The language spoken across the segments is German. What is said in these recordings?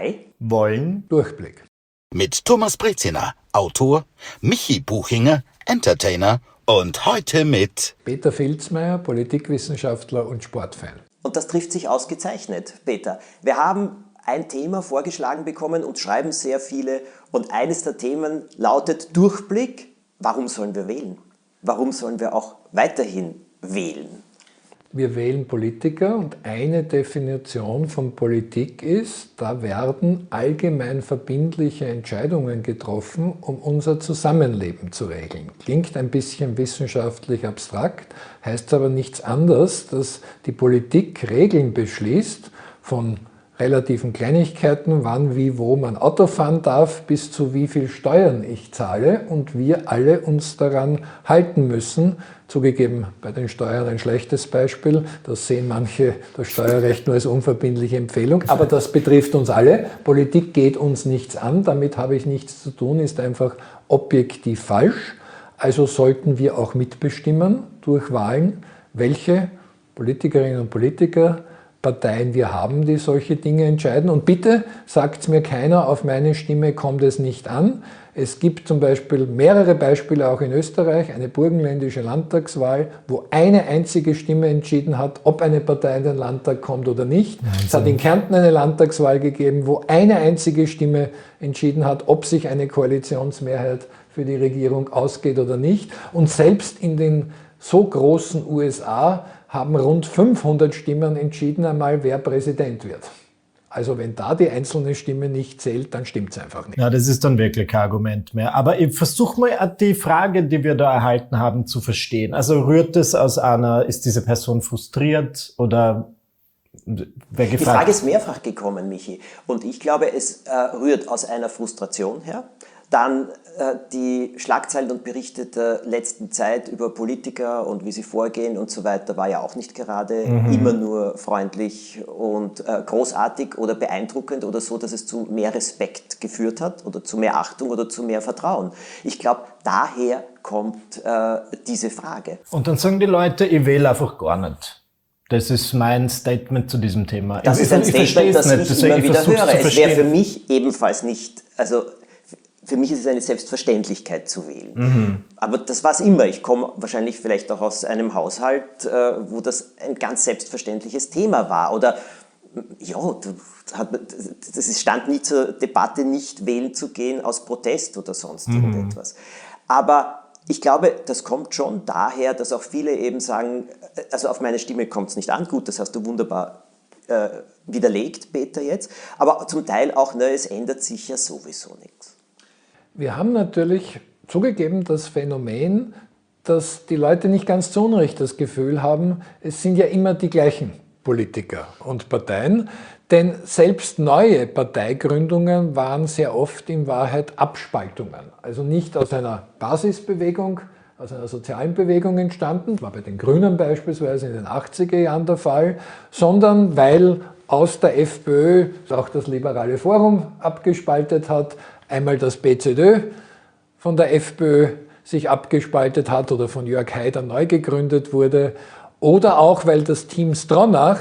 2 wollen Durchblick. Mit Thomas Breziner, Autor, Michi Buchinger, Entertainer und heute mit Peter Filzmeier, Politikwissenschaftler und Sportfan. Und das trifft sich ausgezeichnet, Peter. Wir haben ein Thema vorgeschlagen bekommen und schreiben sehr viele. Und eines der Themen lautet Durchblick. Warum sollen wir wählen? Warum sollen wir auch weiterhin wählen? Wir wählen Politiker und eine Definition von Politik ist, da werden allgemein verbindliche Entscheidungen getroffen, um unser Zusammenleben zu regeln. Klingt ein bisschen wissenschaftlich abstrakt, heißt aber nichts anderes, dass die Politik Regeln beschließt von relativen Kleinigkeiten, wann, wie, wo man Auto fahren darf, bis zu wie viel Steuern ich zahle und wir alle uns daran halten müssen. Zugegeben, bei den Steuern ein schlechtes Beispiel, das sehen manche das Steuerrecht nur als unverbindliche Empfehlung, aber das betrifft uns alle. Politik geht uns nichts an, damit habe ich nichts zu tun, ist einfach objektiv falsch. Also sollten wir auch mitbestimmen durch Wahlen, welche Politikerinnen und Politiker Parteien wir haben, die solche Dinge entscheiden. Und bitte sagt mir keiner, auf meine Stimme kommt es nicht an. Es gibt zum Beispiel mehrere Beispiele auch in Österreich, eine burgenländische Landtagswahl, wo eine einzige Stimme entschieden hat, ob eine Partei in den Landtag kommt oder nicht. Es hat in Kärnten eine Landtagswahl gegeben, wo eine einzige Stimme entschieden hat, ob sich eine Koalitionsmehrheit für die Regierung ausgeht oder nicht. Und selbst in den so großen USA haben rund 500 Stimmen entschieden einmal, wer Präsident wird. Also wenn da die einzelne Stimme nicht zählt, dann stimmt es einfach nicht. Ja, das ist dann wirklich kein Argument mehr. Aber ich versuche mal die Frage, die wir da erhalten haben, zu verstehen. Also rührt es aus ist diese Person frustriert oder wer gefragt? Die Frage ist mehrfach gekommen, Michi. Und ich glaube, es rührt aus einer Frustration her. Dann die Schlagzeilen und Berichte der letzten Zeit über Politiker und wie sie vorgehen und so weiter war ja auch nicht gerade immer nur freundlich und großartig oder beeindruckend oder so, dass es zu mehr Respekt geführt hat oder zu mehr Achtung oder zu mehr Vertrauen. Ich glaube, daher kommt diese Frage. Und dann sagen die Leute, ich wähle einfach gar nicht. Das ist mein Statement zu diesem Thema. Das ist ein Statement, das ich immer wieder höre. Es wäre für mich ebenfalls nicht, also für mich ist es eine Selbstverständlichkeit zu wählen. Aber das war es immer. Ich komme wahrscheinlich vielleicht auch aus einem Haushalt, wo das ein ganz selbstverständliches Thema war. Oder ja, das stand nie zur Debatte, nicht wählen zu gehen aus Protest oder sonst irgendetwas. Aber ich glaube, das kommt schon daher, dass auch viele eben sagen, also auf meine Stimme kommt es nicht an. Gut, das hast du wunderbar widerlegt, Peter, jetzt. Aber zum Teil auch, es ändert sich ja sowieso nichts. Wir haben natürlich zugegeben das Phänomen, dass die Leute nicht ganz zu Unrecht das Gefühl haben, es sind ja immer die gleichen Politiker und Parteien, denn selbst neue Parteigründungen waren sehr oft in Wahrheit Abspaltungen. Also nicht aus einer Basisbewegung, aus einer sozialen Bewegung entstanden, war bei den Grünen beispielsweise in den 80er Jahren der Fall, sondern weil aus der FPÖ auch das Liberale Forum abgespaltet hat, einmal das BZÖ von der FPÖ sich abgespaltet hat oder von Jörg Haider neu gegründet wurde oder auch, weil das Team Stronach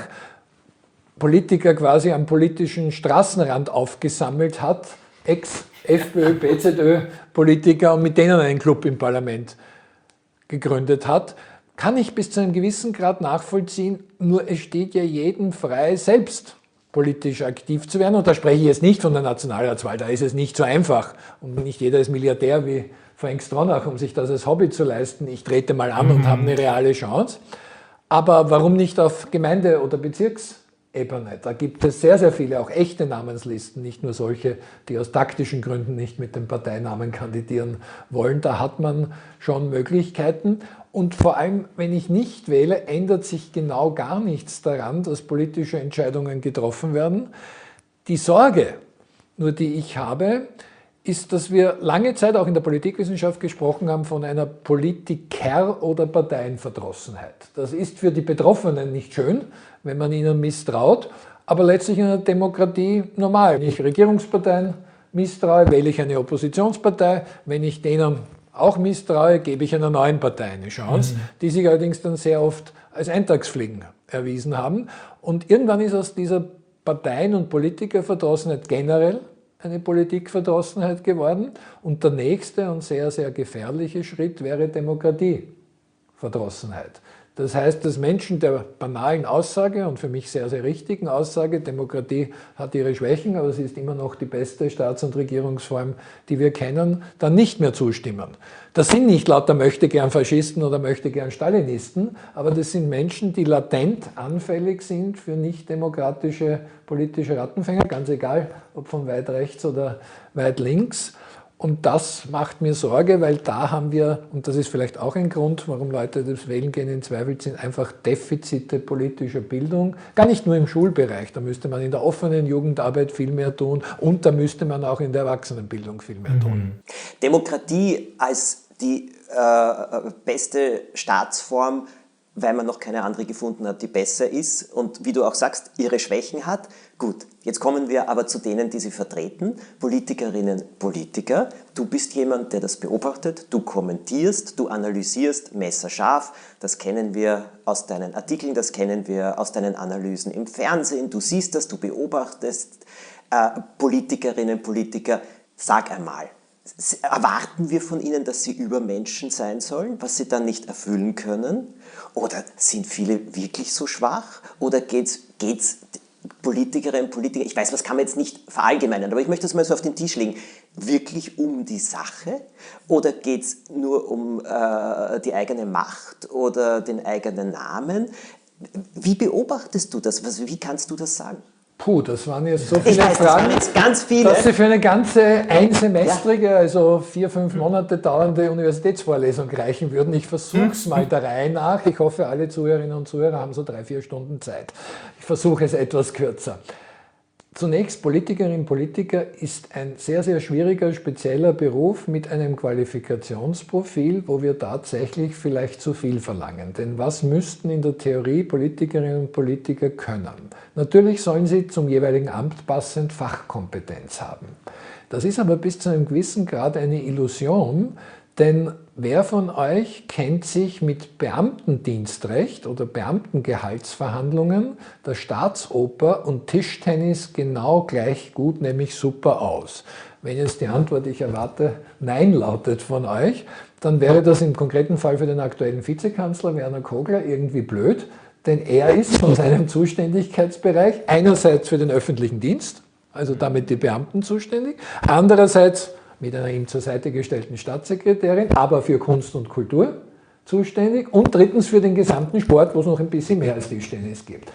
Politiker quasi am politischen Straßenrand aufgesammelt hat, Ex-FPÖ, BZÖ-Politiker und mit denen einen Club im Parlament gegründet hat, kann ich bis zu einem gewissen Grad nachvollziehen, nur es steht ja jedem frei, selbst politisch aktiv zu werden. Und da spreche ich jetzt nicht von der Nationalratswahl, da ist es nicht so einfach. Und nicht jeder ist Milliardär wie Frank Stronach, um sich das als Hobby zu leisten. Ich trete mal an und habe eine reale Chance. Aber warum nicht auf Gemeinde- oder Bezirksebene? Da gibt es sehr, sehr viele, auch echte Namenslisten, nicht nur solche, die aus taktischen Gründen nicht mit dem Parteinamen kandidieren wollen. Da hat man schon Möglichkeiten. Und vor allem, wenn ich nicht wähle, ändert sich genau gar nichts daran, dass politische Entscheidungen getroffen werden. Die Sorge, nur die ich habe, ist, dass wir lange Zeit auch in der Politikwissenschaft gesprochen haben von einer Politiker- oder Parteienverdrossenheit. Das ist für die Betroffenen nicht schön, wenn man ihnen misstraut, aber letztlich in einer Demokratie normal. Wenn ich Regierungsparteien misstraue, wähle ich eine Oppositionspartei. Wenn ich denen auch misstraue, gebe ich einer neuen Partei eine Chance, die sich allerdings dann sehr oft als Eintagsfliegen erwiesen haben. Und irgendwann ist aus dieser Parteien- und Politikerverdrossenheit generell eine Politikverdrossenheit geworden. Und der nächste und sehr, sehr gefährliche Schritt wäre Demokratieverdrossenheit. Das heißt, dass Menschen der banalen Aussage und für mich sehr, sehr richtigen Aussage, Demokratie hat ihre Schwächen, aber sie ist immer noch die beste Staats- und Regierungsform, die wir kennen, dann nicht mehr zustimmen. Das sind nicht lauter Möchtegern-Faschisten oder Möchtegern-Stalinisten, aber das sind Menschen, die latent anfällig sind für nicht demokratische politische Rattenfänger, ganz egal, ob von weit rechts oder weit links. Und das macht mir Sorge, weil da haben wir, und das ist vielleicht auch ein Grund, warum Leute das Wählen gehen in Zweifel sind, einfach Defizite politischer Bildung. Gar nicht nur im Schulbereich, da müsste man in der offenen Jugendarbeit viel mehr tun und da müsste man auch in der Erwachsenenbildung viel mehr tun. Demokratie als die beste Staatsform, weil man noch keine andere gefunden hat, die besser ist und, wie du auch sagst, ihre Schwächen hat. Gut, jetzt kommen wir aber zu denen, die sie vertreten, Politikerinnen, Politiker. Du bist jemand, der das beobachtet, du kommentierst, du analysierst messerscharf. Das kennen wir aus deinen Artikeln, das kennen wir aus deinen Analysen im Fernsehen. Du siehst das, du beobachtest Politikerinnen, Politiker. Sag einmal, erwarten wir von ihnen, dass sie Übermenschen sein sollen, was sie dann nicht erfüllen können? Oder sind viele wirklich so schwach? Oder geht's Politikerinnen und Politiker, ich weiß, das kann man jetzt nicht verallgemeinern, aber ich möchte es mal so auf den Tisch legen, wirklich um die Sache? Oder geht es nur um die eigene Macht oder den eigenen Namen? Wie beobachtest du das? Wie kannst du das sagen? Puh, das waren jetzt so viele Fragen, das waren jetzt ganz viele. Dass sie für eine ganze einsemestrige, also 4-5 Monate dauernde Universitätsvorlesung reichen würden. Ich versuche es mal der Reihe nach. Ich hoffe, alle Zuhörerinnen und Zuhörer haben so 3-4 Stunden Zeit. Ich versuche es etwas kürzer. Zunächst, Politikerinnen und Politiker ist ein sehr, sehr schwieriger, spezieller Beruf mit einem Qualifikationsprofil, wo wir tatsächlich vielleicht zu viel verlangen. Denn was müssten in der Theorie Politikerinnen und Politiker können? Natürlich sollen sie zum jeweiligen Amt passend Fachkompetenz haben. Das ist aber bis zu einem gewissen Grad eine Illusion, denn wer von euch kennt sich mit Beamtendienstrecht oder Beamtengehaltsverhandlungen, der Staatsoper und Tischtennis genau gleich gut, nämlich super aus? Wenn jetzt die Antwort, ich erwarte, Nein lautet von euch, dann wäre das im konkreten Fall für den aktuellen Vizekanzler Werner Kogler irgendwie blöd, denn er ist von seinem Zuständigkeitsbereich einerseits für den öffentlichen Dienst, also damit die Beamten zuständig, andererseits mit einer ihm zur Seite gestellten Staatssekretärin, aber für Kunst und Kultur zuständig und drittens für den gesamten Sport, wo es noch ein bisschen mehr als Tischtennis gibt.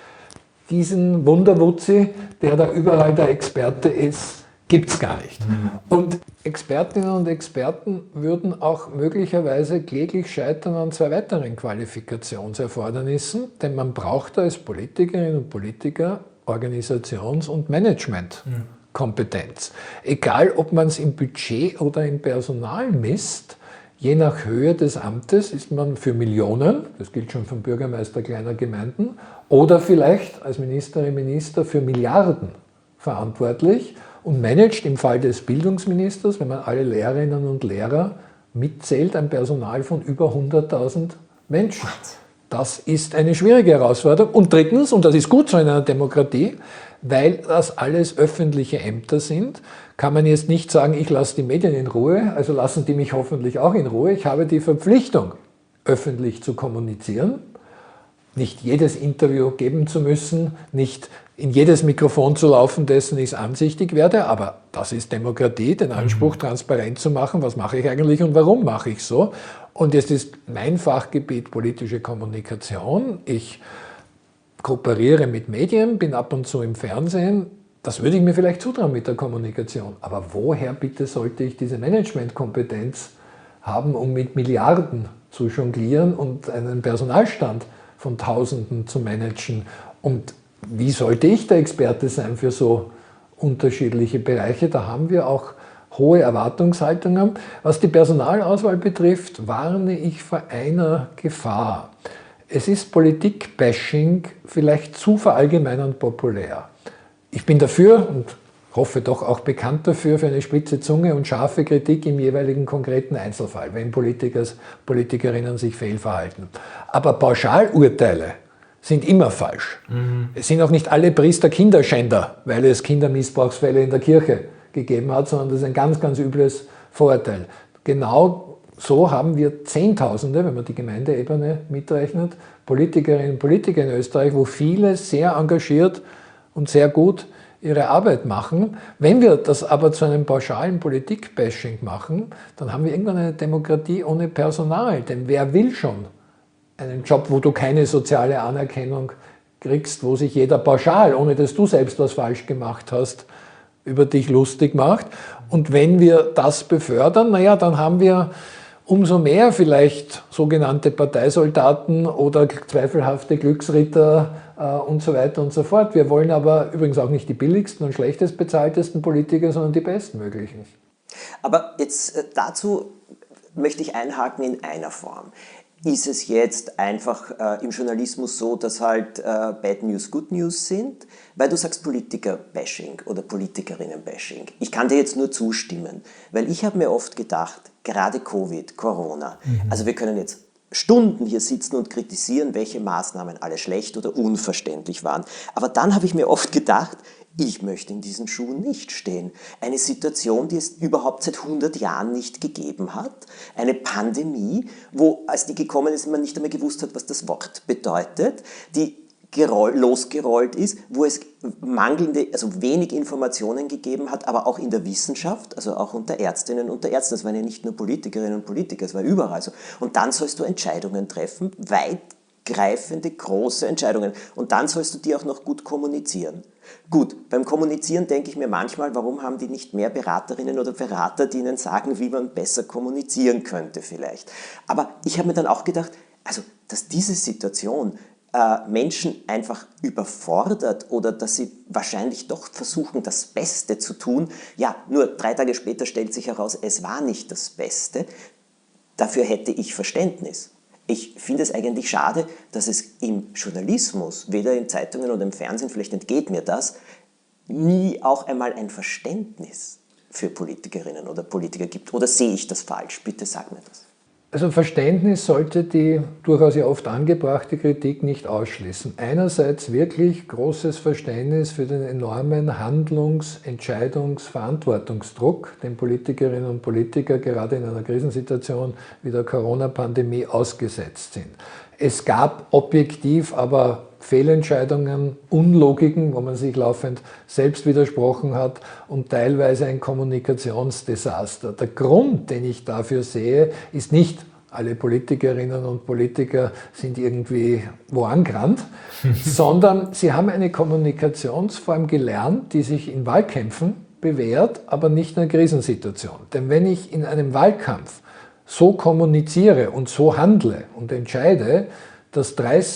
Diesen Wunderwutzi, der da überall der Experte ist, gibt es gar nicht. Und Expertinnen und Experten würden auch möglicherweise kläglich scheitern an 2 weiteren Qualifikationserfordernissen, denn man braucht da als Politikerinnen und Politiker Organisations- und Managementkompetenz. Egal, ob man es im Budget oder im Personal misst, je nach Höhe des Amtes ist man für Millionen, das gilt schon vom Bürgermeister kleiner Gemeinden, oder vielleicht als Ministerin, Minister für Milliarden verantwortlich und managt im Fall des Bildungsministers, wenn man alle Lehrerinnen und Lehrer mitzählt, ein Personal von über 100.000 Menschen. Das ist eine schwierige Herausforderung. Und drittens, und das ist gut so in einer Demokratie, weil das alles öffentliche Ämter sind, kann man jetzt nicht sagen, ich lasse die Medien in Ruhe, also lassen die mich hoffentlich auch in Ruhe. Ich habe die Verpflichtung, öffentlich zu kommunizieren, nicht jedes Interview geben zu müssen, nicht in jedes Mikrofon zu laufen, dessen ich ansichtig werde, aber das ist Demokratie, den Anspruch transparent zu machen, was mache ich eigentlich und warum mache ich so. Und jetzt ist mein Fachgebiet politische Kommunikation. Ich kooperiere mit Medien, bin ab und zu im Fernsehen. Das würde ich mir vielleicht zutrauen mit der Kommunikation. Aber woher bitte sollte ich diese Managementkompetenz haben, um mit Milliarden zu jonglieren und einen Personalstand von Tausenden zu managen? Und wie sollte ich der Experte sein für so unterschiedliche Bereiche? Da haben wir auch hohe Erwartungshaltungen. Was die Personalauswahl betrifft, warne ich vor einer Gefahr. Es ist Politik-Bashing vielleicht zu verallgemeinernd populär. Ich bin dafür und hoffe doch auch bekannt dafür, für eine spitze Zunge und scharfe Kritik im jeweiligen konkreten Einzelfall, wenn Politikerinnen sich fehlverhalten. Aber Pauschalurteile sind immer falsch. Es sind auch nicht alle Priester Kinderschänder, weil es Kindermissbrauchsfälle in der Kirche gegeben hat, sondern das ist ein ganz, ganz übles Vorurteil. Genau so haben wir Zehntausende, wenn man die Gemeindeebene mitrechnet, Politikerinnen und Politiker in Österreich, wo viele sehr engagiert und sehr gut ihre Arbeit machen. Wenn wir das aber zu einem pauschalen Politik-Bashing machen, dann haben wir irgendwann eine Demokratie ohne Personal. Denn wer will schon einen Job, wo du keine soziale Anerkennung kriegst, wo sich jeder pauschal, ohne dass du selbst was falsch gemacht hast, über dich lustig macht. Und wenn wir das befördern, naja, dann haben wir umso mehr vielleicht sogenannte Parteisoldaten oder zweifelhafte Glücksritter und so weiter und so fort. Wir wollen aber übrigens auch nicht die billigsten und schlechtest bezahltesten Politiker, sondern die bestmöglichen. Aber jetzt dazu möchte ich einhaken in einer Form. Ist es jetzt einfach im Journalismus so, dass halt Bad News Good News sind? Weil du sagst Politiker-Bashing oder Politikerinnen-Bashing. Ich kann dir jetzt nur zustimmen, weil ich habe mir oft gedacht, gerade Covid, Corona, also wir können jetzt Stunden hier sitzen und kritisieren, welche Maßnahmen alle schlecht oder unverständlich waren. Aber dann habe ich mir oft gedacht, ich möchte in diesen Schuhen nicht stehen. Eine Situation, die es überhaupt seit 100 Jahren nicht gegeben hat. Eine Pandemie, wo, als die gekommen ist, man nicht einmal gewusst hat, was das Wort bedeutet, die losgerollt ist, wo es mangelnde, also wenig Informationen gegeben hat, aber auch in der Wissenschaft, also auch unter Ärztinnen und Ärzten. Das waren ja nicht nur Politikerinnen und Politiker, es war überall so. Und dann sollst du Entscheidungen treffen, weitgreifende, große Entscheidungen. Und dann sollst du die auch noch gut kommunizieren. Gut, beim Kommunizieren denke ich mir manchmal, warum haben die nicht mehr Beraterinnen oder Berater, die ihnen sagen, wie man besser kommunizieren könnte vielleicht. Aber ich habe mir dann auch gedacht, also, dass diese Situation Menschen einfach überfordert oder dass sie wahrscheinlich doch versuchen, das Beste zu tun. Ja, nur 3 Tage später stellt sich heraus, es war nicht das Beste. Dafür hätte ich Verständnis. Ich finde es eigentlich schade, dass es im Journalismus, weder in Zeitungen oder im Fernsehen, vielleicht entgeht mir das, nie auch einmal ein Verständnis für Politikerinnen oder Politiker gibt. Oder sehe ich das falsch? Bitte sag mir das. Also Verständnis sollte die durchaus ja oft angebrachte Kritik nicht ausschließen. Einerseits wirklich großes Verständnis für den enormen Handlungs-, Entscheidungs-, Verantwortungsdruck, den Politikerinnen und Politiker gerade in einer Krisensituation wie der Corona-Pandemie ausgesetzt sind. Es gab objektiv aber Fehlentscheidungen, Unlogiken, wo man sich laufend selbst widersprochen hat und teilweise ein Kommunikationsdesaster. Der Grund, den ich dafür sehe, ist nicht, alle Politikerinnen und Politiker sind irgendwie wo angerannt, sondern sie haben eine Kommunikationsform gelernt, die sich in Wahlkämpfen bewährt, aber nicht in einer Krisensituation. Denn wenn ich in einem Wahlkampf so kommuniziere und so handle und entscheide, dass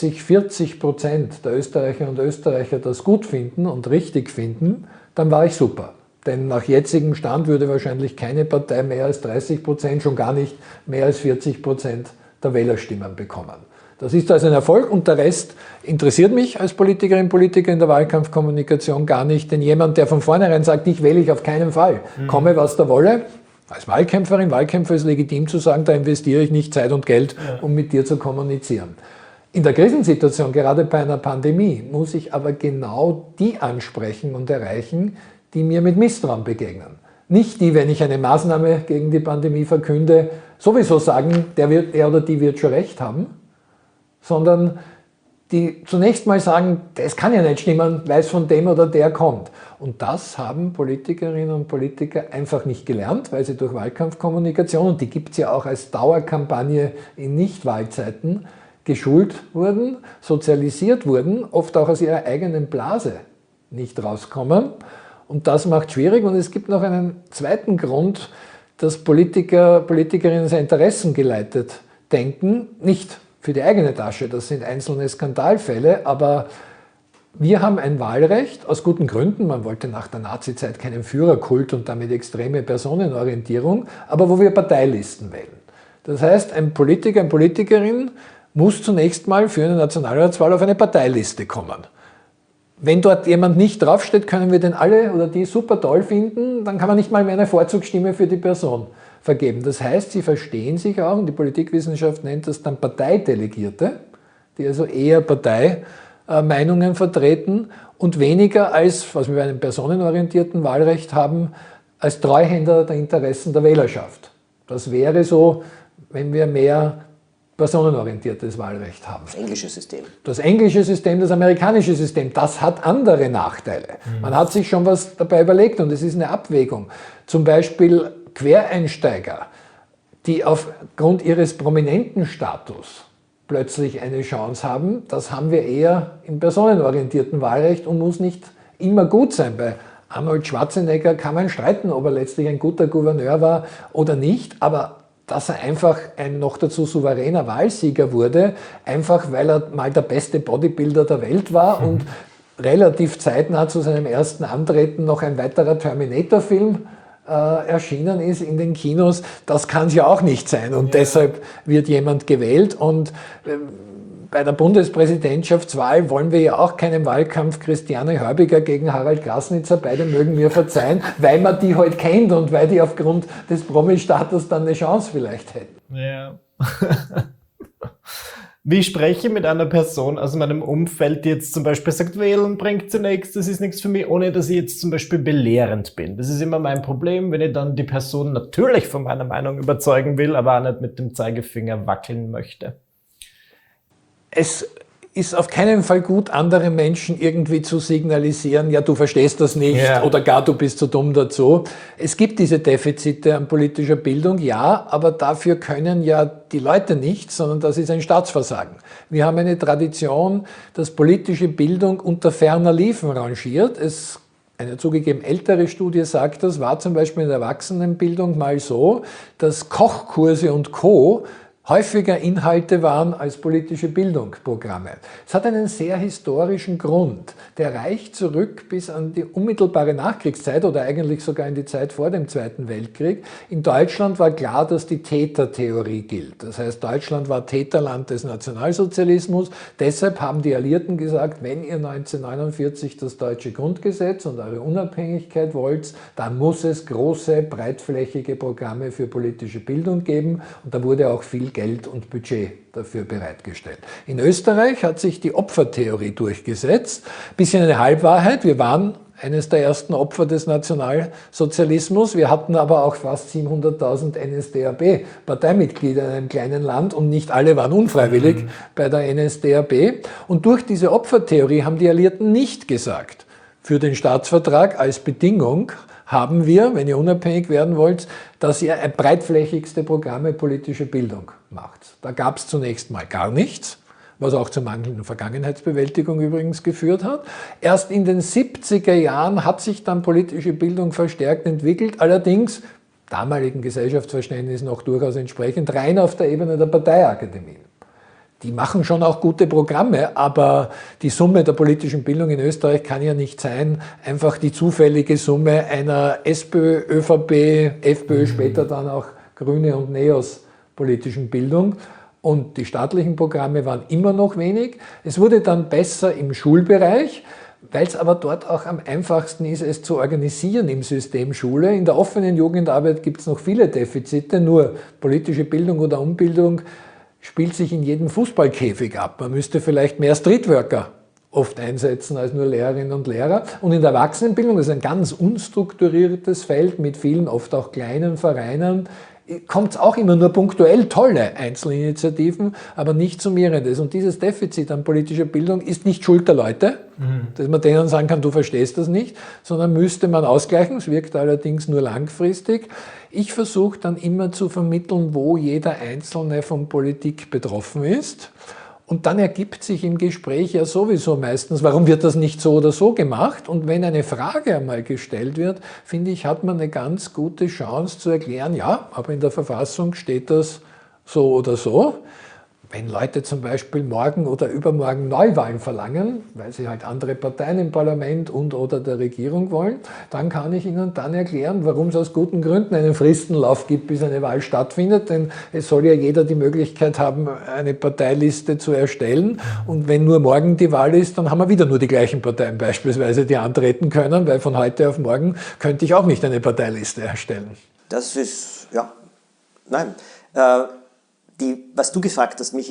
30-40% der Österreicherinnen und Österreicher das gut finden und richtig finden, dann war ich super. Denn nach jetzigem Stand würde wahrscheinlich keine Partei mehr als 30%, schon gar nicht mehr als 40% der Wählerstimmen bekommen. Das ist also ein Erfolg und der Rest interessiert mich als Politikerin und Politiker in der Wahlkampfkommunikation gar nicht. Denn jemand, der von vornherein sagt, ich wähle ich auf keinen Fall, komme was da wolle, als Wahlkämpferin, Wahlkämpfer ist legitim zu sagen, da investiere ich nicht Zeit und Geld, um mit dir zu kommunizieren. In der Krisensituation, gerade bei einer Pandemie, muss ich aber genau die ansprechen und erreichen, die mir mit Misstrauen begegnen. Nicht die, wenn ich eine Maßnahme gegen die Pandemie verkünde, sowieso sagen, er oder die wird schon recht haben, sondern die zunächst mal sagen, das kann ja nicht stimmen, weil es von dem oder der kommt. Und das haben Politikerinnen und Politiker einfach nicht gelernt, weil sie durch Wahlkampfkommunikation, und die gibt es ja auch als Dauerkampagne in Nicht-Wahlzeiten, geschult wurden, sozialisiert wurden, oft auch aus ihrer eigenen Blase nicht rauskommen. Und das macht schwierig. Und es gibt noch einen zweiten Grund, dass Politikerinnen sehr interessengeleitet denken, nicht für die eigene Tasche, das sind einzelne Skandalfälle, aber wir haben ein Wahlrecht, aus guten Gründen, man wollte nach der Nazizeit keinen Führerkult und damit extreme Personenorientierung, aber wo wir Parteilisten wählen. Das heißt, ein Politiker, eine Politikerin muss zunächst mal für eine Nationalratswahl auf eine Parteiliste kommen. Wenn dort jemand nicht draufsteht, können wir den alle oder die super toll finden, dann kann man nicht mal mehr eine Vorzugsstimme für die Person vergeben. Das heißt, sie verstehen sich auch, und die Politikwissenschaft nennt das dann Parteidelegierte, die also eher Parteimeinungen vertreten und weniger als, was wir bei einem personenorientierten Wahlrecht haben, als Treuhänder der Interessen der Wählerschaft. Das wäre so, wenn wir mehr personenorientiertes Wahlrecht haben. Das englische System. Das englische System, das amerikanische System, das hat andere Nachteile. Man hat sich schon was dabei überlegt und es ist eine Abwägung. Zum Beispiel Quereinsteiger, die aufgrund ihres prominenten Status plötzlich eine Chance haben, das haben wir eher im personenorientierten Wahlrecht und muss nicht immer gut sein. Bei Arnold Schwarzenegger kann man streiten, ob er letztlich ein guter Gouverneur war oder nicht, aber dass er einfach ein noch dazu souveräner Wahlsieger wurde, einfach weil er mal der beste Bodybuilder der Welt war und relativ zeitnah zu seinem ersten Antreten noch ein weiterer Terminator-Film erschienen ist in den Kinos, das kann es ja auch nicht sein und deshalb wird jemand gewählt und bei der Bundespräsidentschaftswahl wollen wir ja auch keinen Wahlkampf Christiane Hörbiger gegen Harald Grasnitzer, beide mögen mir verzeihen, weil man die halt kennt und weil die aufgrund des Promi-Status dann eine Chance vielleicht hätten. Ja. Wie spreche ich mit einer Person aus meinem Umfeld, die jetzt zum Beispiel sagt, wählen bringt zunächst, das ist nichts für mich, ohne dass ich jetzt zum Beispiel belehrend bin. Das ist immer mein Problem, wenn ich dann die Person natürlich von meiner Meinung überzeugen will, aber auch nicht mit dem Zeigefinger wackeln möchte. Es ist auf keinen Fall gut, andere Menschen irgendwie zu signalisieren, ja, du verstehst das nicht oder gar du bist zu dumm dazu. Es gibt diese Defizite an politischer Bildung, ja, aber dafür können ja die Leute nicht, sondern das ist ein Staatsversagen. Wir haben eine Tradition, dass politische Bildung unter ferner Liefen rangiert. Eine zugegeben ältere Studie sagt das, war zum Beispiel in der Erwachsenenbildung mal so, dass Kochkurse und Co. häufiger Inhalte waren als politische Bildungsprogramme. Es hat einen sehr historischen Grund. Der reicht zurück bis an die unmittelbare Nachkriegszeit oder eigentlich sogar in die Zeit vor dem Zweiten Weltkrieg. In Deutschland war klar, dass die Tätertheorie gilt. Das heißt, Deutschland war Täterland des Nationalsozialismus. Deshalb haben die Alliierten gesagt, wenn ihr 1949 das deutsche Grundgesetz und eure Unabhängigkeit wollt, dann muss es große, breitflächige Programme für politische Bildung geben. Und da wurde auch viel Geld und Budget dafür bereitgestellt. In Österreich hat sich die Opfertheorie durchgesetzt. Bisschen eine Halbwahrheit. Wir waren eines der ersten Opfer des Nationalsozialismus. Wir hatten aber auch fast 700.000 NSDAP-Parteimitglieder in einem kleinen Land und nicht alle waren unfreiwillig bei der NSDAP. Und durch diese Opfertheorie haben die Alliierten nicht gesagt, für den Staatsvertrag als Bedingung haben wir, wenn ihr unabhängig werden wollt, dass ihr breitflächigste Programme politische Bildung macht. Da gab es zunächst mal gar nichts, was auch zur mangelnden Vergangenheitsbewältigung übrigens geführt hat. Erst in den 70er Jahren hat sich dann politische Bildung verstärkt entwickelt, allerdings damaligen Gesellschaftsverständnis noch durchaus entsprechend, rein auf der Ebene der Parteiakademien. Die machen schon auch gute Programme, aber die Summe der politischen Bildung in Österreich kann ja nicht sein, einfach die zufällige Summe einer SPÖ, ÖVP, FPÖ, später dann auch Grüne und Neos politischen Bildung. Und die staatlichen Programme waren immer noch wenig. Es wurde dann besser im Schulbereich, weil es aber dort auch am einfachsten ist, es zu organisieren im System Schule. In der offenen Jugendarbeit gibt es noch viele Defizite, nur politische Bildung oder Umbildung spielt sich in jedem Fußballkäfig ab. Man müsste vielleicht mehr Streetworker oft einsetzen als nur Lehrerinnen und Lehrer. Und in der Erwachsenenbildung, das ist ein ganz unstrukturiertes Feld mit vielen, oft auch kleinen Vereinen, kommt es auch immer nur punktuell tolle Einzelinitiativen, aber nicht summierendes. Und dieses Defizit an politischer Bildung ist nicht Schuld der Leute, dass man denen sagen kann, du verstehst das nicht, sondern müsste man ausgleichen. Es wirkt allerdings nur langfristig. Ich versuche dann immer zu vermitteln, wo jeder Einzelne von Politik betroffen ist. Und dann ergibt sich im Gespräch ja sowieso meistens, warum wird das nicht so oder so gemacht? Und wenn eine Frage einmal gestellt wird, finde ich, hat man eine ganz gute Chance zu erklären, ja, aber in der Verfassung steht das so oder so. Wenn Leute zum Beispiel morgen oder übermorgen Neuwahlen verlangen, weil sie halt andere Parteien im Parlament und oder der Regierung wollen, dann kann ich ihnen dann erklären, warum es aus guten Gründen einen Fristenlauf gibt, bis eine Wahl stattfindet. Denn es soll ja jeder die Möglichkeit haben, eine Parteiliste zu erstellen. Und wenn nur morgen die Wahl ist, dann haben wir wieder nur die gleichen Parteien beispielsweise, die antreten können, weil von heute auf morgen könnte ich auch nicht eine Parteiliste erstellen. Das ist, ja, nein. Was du gefragt hast, Michi, ja,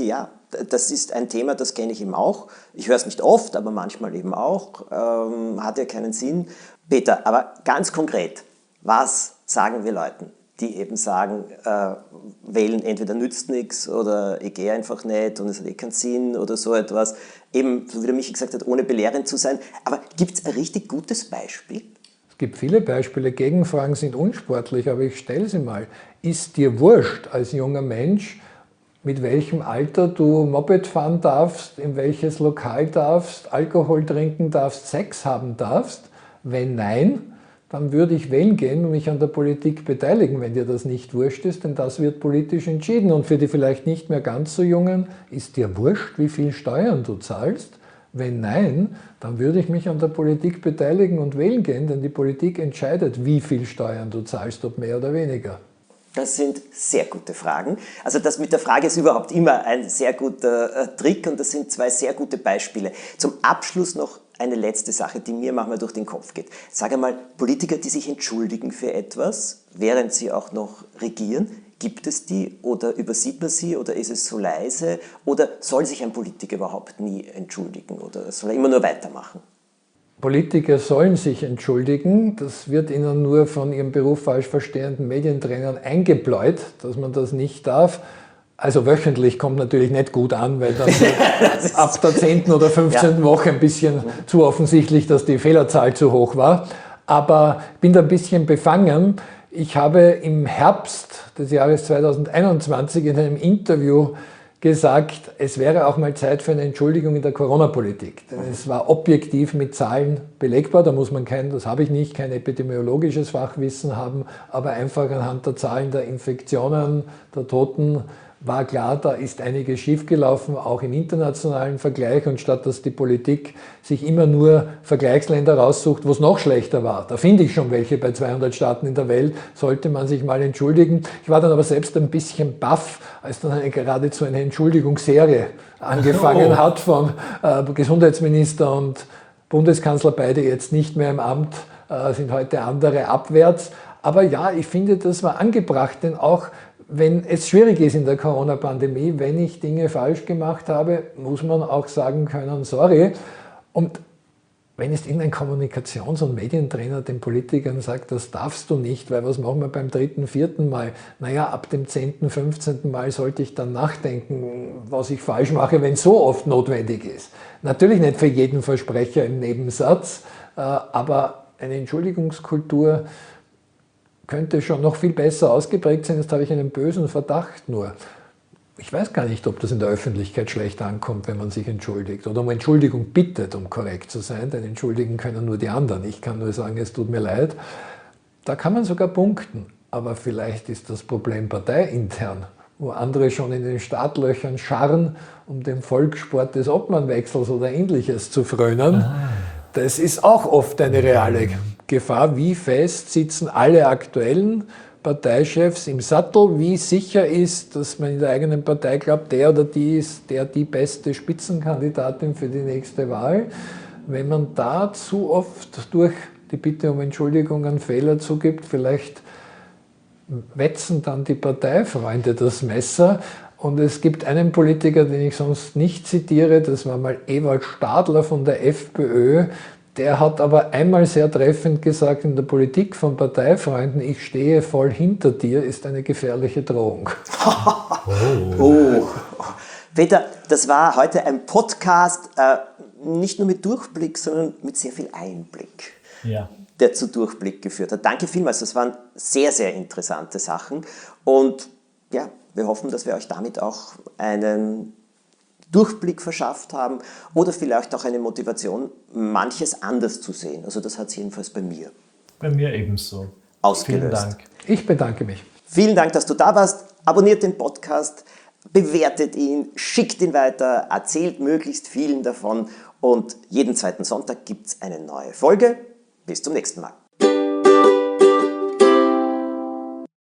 das ist ein Thema, das kenne ich eben auch. Ich höre es nicht oft, aber manchmal eben auch. Hat ja keinen Sinn. Peter, aber ganz konkret, was sagen wir Leuten, die eben sagen, wählen entweder nützt nichts oder ich gehe einfach nicht und es hat eh keinen Sinn oder so etwas. Eben, so wie der Michi gesagt hat, ohne belehrend zu sein. Aber gibt es ein richtig gutes Beispiel? Es gibt viele Beispiele. Gegenfragen sind unsportlich, aber ich stelle sie mal. Ist dir wurscht als junger Mensch, mit welchem Alter du Moped fahren darfst, in welches Lokal darfst, Alkohol trinken darfst, Sex haben darfst? Wenn nein, dann würde ich wählen gehen und mich an der Politik beteiligen, wenn dir das nicht wurscht ist, denn das wird politisch entschieden. Und für die vielleicht nicht mehr ganz so Jungen, ist dir wurscht, wie viel Steuern du zahlst? Wenn nein, dann würde ich mich an der Politik beteiligen und wählen gehen, denn die Politik entscheidet, wie viel Steuern du zahlst, ob mehr oder weniger. Das sind sehr gute Fragen. Also das mit der Frage ist überhaupt immer ein sehr guter Trick und das sind zwei sehr gute Beispiele. Zum Abschluss noch eine letzte Sache, die mir manchmal durch den Kopf geht. Sag einmal, Politiker, die sich entschuldigen für etwas, während sie auch noch regieren, gibt es die oder übersieht man sie oder ist es so leise oder soll sich ein Politiker überhaupt nie entschuldigen oder soll er immer nur weitermachen? Politiker sollen sich entschuldigen, das wird ihnen nur von ihrem Beruf falsch verstehenden Medientrainern eingebläut, dass man das nicht darf. Also wöchentlich kommt natürlich nicht gut an, weil dann ab der 10. oder 15. Woche ein bisschen zu offensichtlich, dass die Fehlerzahl zu hoch war. Aber ich bin da ein bisschen befangen. Ich habe im Herbst des Jahres 2021 in einem Interview gesagt, es wäre auch mal Zeit für eine Entschuldigung in der Corona-Politik. Denn es war objektiv mit Zahlen belegbar, da muss man das habe ich nicht, kein epidemiologisches Fachwissen haben, aber einfach anhand der Zahlen der Infektionen, der Toten, war klar, da ist einiges schiefgelaufen, auch im internationalen Vergleich. Und statt dass die Politik sich immer nur Vergleichsländer raussucht, wo es noch schlechter war, da finde ich schon welche bei 200 Staaten in der Welt, sollte man sich mal entschuldigen. Ich war dann aber selbst ein bisschen baff, als dann geradezu eine Entschuldigungsserie angefangen hat vom Gesundheitsminister und Bundeskanzler, beide jetzt nicht mehr im Amt, sind heute andere abwärts. Aber ja, ich finde, das war angebracht, denn auch wenn es schwierig ist in der Corona-Pandemie, wenn ich Dinge falsch gemacht habe, muss man auch sagen können, sorry. Und wenn jetzt irgendein Kommunikations- und Medientrainer den Politikern sagt, das darfst du nicht, weil was machen wir beim 3., 4. Mal? Naja, ab dem 10., 15. Mal sollte ich dann nachdenken, was ich falsch mache, wenn es so oft notwendig ist. Natürlich nicht für jeden Versprecher im Nebensatz, aber eine Entschuldigungskultur könnte schon noch viel besser ausgeprägt sein. Jetzt habe ich einen bösen Verdacht nur. Ich weiß gar nicht, ob das in der Öffentlichkeit schlecht ankommt, wenn man sich entschuldigt oder um Entschuldigung bittet, um korrekt zu sein, denn entschuldigen können nur die anderen. Ich kann nur sagen, es tut mir leid. Da kann man sogar punkten, aber vielleicht ist das Problem parteiintern, wo andere schon in den Startlöchern scharren, um den Volkssport des Obmannwechsels oder Ähnliches zu frönen. Das ist auch oft eine reale Gefahr. Wie fest sitzen alle aktuellen Parteichefs im Sattel? Wie sicher ist, dass man in der eigenen Partei glaubt, der oder die ist die beste Spitzenkandidatin für die nächste Wahl? Wenn man da zu oft durch die Bitte um Entschuldigung einen Fehler zugibt, vielleicht wetzen dann die Parteifreunde das Messer. Und es gibt einen Politiker, den ich sonst nicht zitiere, das war mal Ewald Stadler von der FPÖ. Der hat aber einmal sehr treffend gesagt, in der Politik von Parteifreunden, ich stehe voll hinter dir, ist eine gefährliche Drohung. Oh. Peter, das war heute ein Podcast, nicht nur mit Durchblick, sondern mit sehr viel Einblick, der zu Durchblick geführt hat. Danke vielmals, das waren sehr, sehr interessante Sachen. Und ja, wir hoffen, dass wir euch damit auch einen Durchblick verschafft haben oder vielleicht auch eine Motivation, manches anders zu sehen. Also das hat es jedenfalls bei mir. Bei mir ebenso. Ausgelöst. Vielen Dank. Ich bedanke mich. Vielen Dank, dass du da warst. Abonniert den Podcast, bewertet ihn, schickt ihn weiter, erzählt möglichst vielen davon und jeden zweiten Sonntag gibt es eine neue Folge. Bis zum nächsten Mal.